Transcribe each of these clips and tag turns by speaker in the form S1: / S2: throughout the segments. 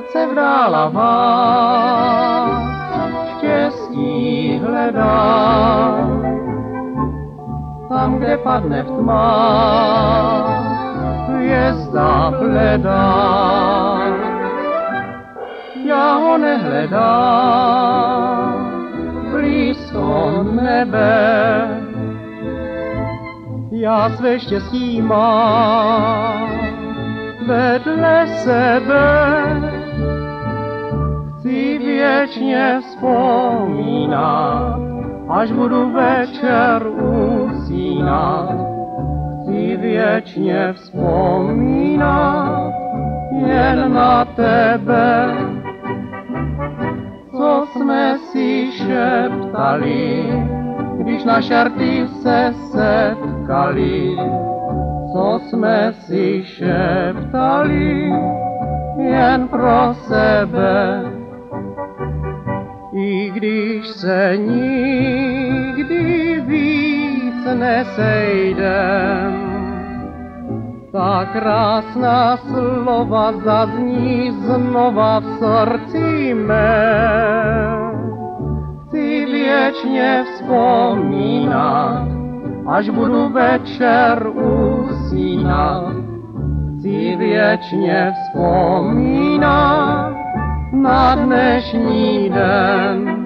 S1: se vdála vás, štěstí hledá. Tam, kde padne v tmách, hvězda bledá. Já ho nehledám blízko nebe, já své štěstí mám vedle sebe. Chci věčně vzpomínat, až budu večer usínat. Chci věčně vzpomínat jen na tebe. Co jsme si šeptali, když na šerty se setkali. Co jsme si šeptali jen pro sebe. I když se nikdy víc nesejdem, ta krásná slova zazní znova v srdci mém. Chci věčně vzpomínat, až budu večer usínat. Chci věčně vzpomínat na dnešní den.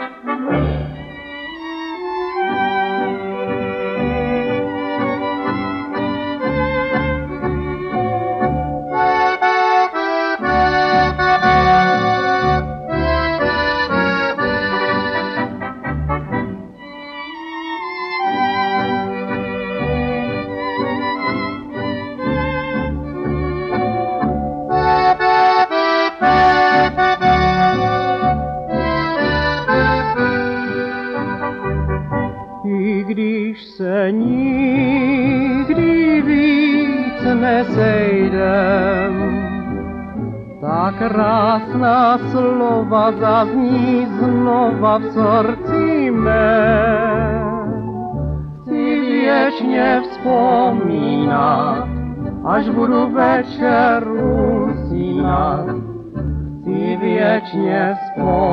S1: I když se nikdy víc nesejdem, ta krásná slova zazní znova v srdci mém. Chci věčně vzpomínat, až budu večer usínat. Chci věčně vzpomínat